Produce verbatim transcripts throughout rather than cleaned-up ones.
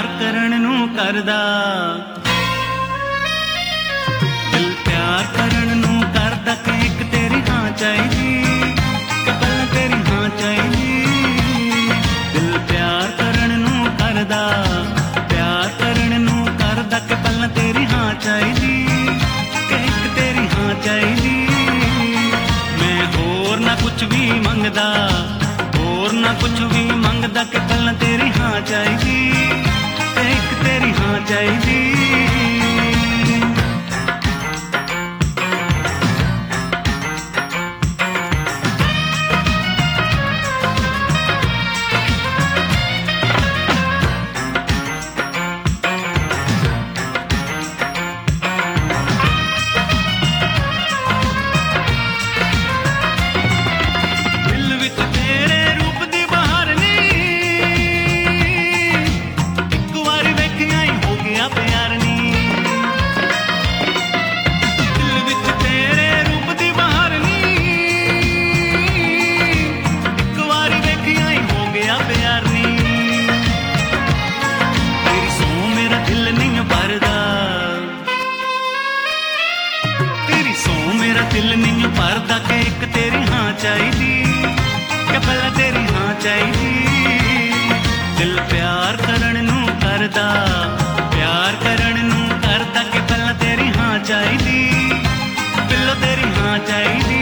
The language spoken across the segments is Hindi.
ਕਰਨ ਨੂੰ ਕਰਦਾ, ਦਿਲ ਪਿਆਰ ਕਰਨ ਨੂੰ ਕਰਦਾ ਕਿ ਇੱਕ ਤੇਰੀ ਹਾਂ ਚਾਹੀਦੀ, ਕਿ ਪਹਿਲਾਂ ਤੇਰੀ ਹਾਂ ਚਾਹੀਦੀ। ਦਿਲ ਪਿਆਰ ਕਰਨ ਨੂੰ ਕਰਦਾ, ਪਿਆਰ ਕਰਨ ਨੂੰ ਕਰਦਾ ਕਿ ਪਹਿਲਾਂ ਤੇਰੀ ਹਾਂ ਚਾਹੀਦੀ, ਕਿ ਇੱਕ ਤੇਰੀ ਹਾਂ ਚਾਹੀਦੀ। ਮੈਂ ਹੋਰ ਨਾ ਕੁਛ ਵੀ ਮੰਗਦਾ, ਹੋਰ ਨਾ ਕੁਛ ਵੀ ਮੰਗਦਾ ਕਿ ਪਹਿਲਾਂ ਤੇਰੀ ਹਾਂ ਚਾਹੀਦੀ, ਤੇ ਇੱਕ ਤੇਰੀ ਹਾਂ ਚਾਹੀਦੀ। दिल नहीं भरदा कि एक तेरी हाँ चाहिदी, कि पहला तेरी हाँ चाहिदी। दिल प्यार करण नू करदा, प्यार करण नू करदा कि पहला तेरी हाँ चाहिदी, पहला तेरी हाँ चाहिदी।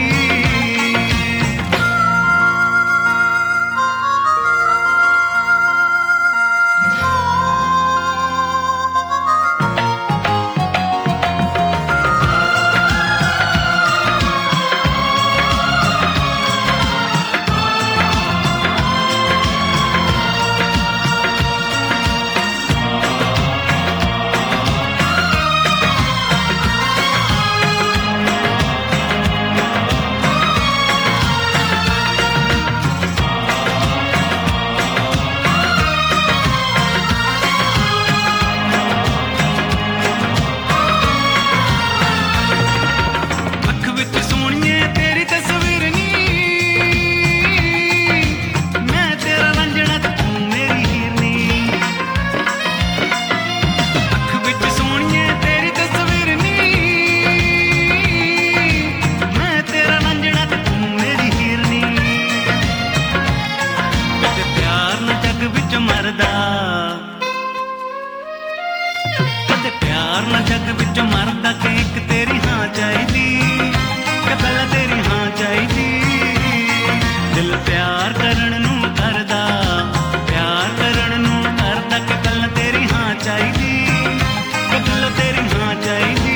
प्यार ना जग विच मरदा कि एक तेरी हाँ चाहिदी, कि पहला तेरी हाँ चाहिदी। दिल प्यार करण नू करदा, प्यार करण नू करदा कि पहला तेरी हाँ चाहिदी, कि पहला तेरी हाँ चाहिदी।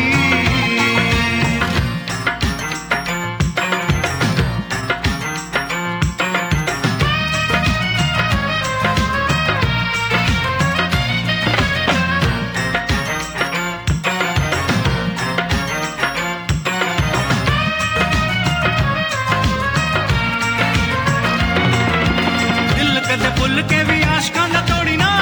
भुल के भी आशकां दा तोड़ी ना,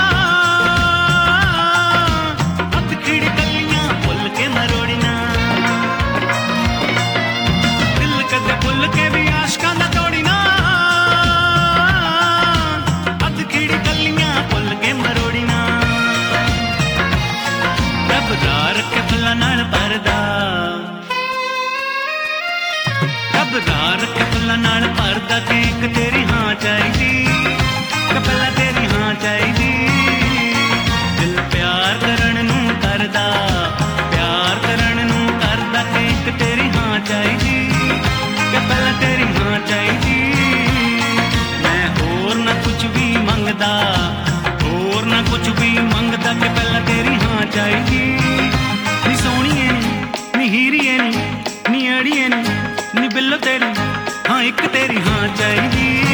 हथ खिड़ कलियां भुल के मरोड़ी ना। दिल कदे भुल के भी आशकां दा तोड़ी ना, हथ खिड़ कलियां भुल के मरोड़ी ना। रब दा रखे फुल्लां नाल भरदा, रब दा रखे फुल्लां नाल भरदा कि एक तेरी हाँ चाहिदी, कि पहला तेरी हाँ चाहिदी। दिल प्यार करण नू करदा, प्यार करण नू करदा कि एक तेरी हाँ चाहिदी, कि पहला तेरी हाँ चाहिदी। मैं होर ना कुछ भी मंगदा, होर ना कुछ भी मंगदा कि पहला तेरी हाँ चाहिदी। नी सोहणीए नी, नी हीरीए नी, नी अड़ीए नी, नी बिल्लो तेरी हाँ एक तेरी हाँ चाहिदी।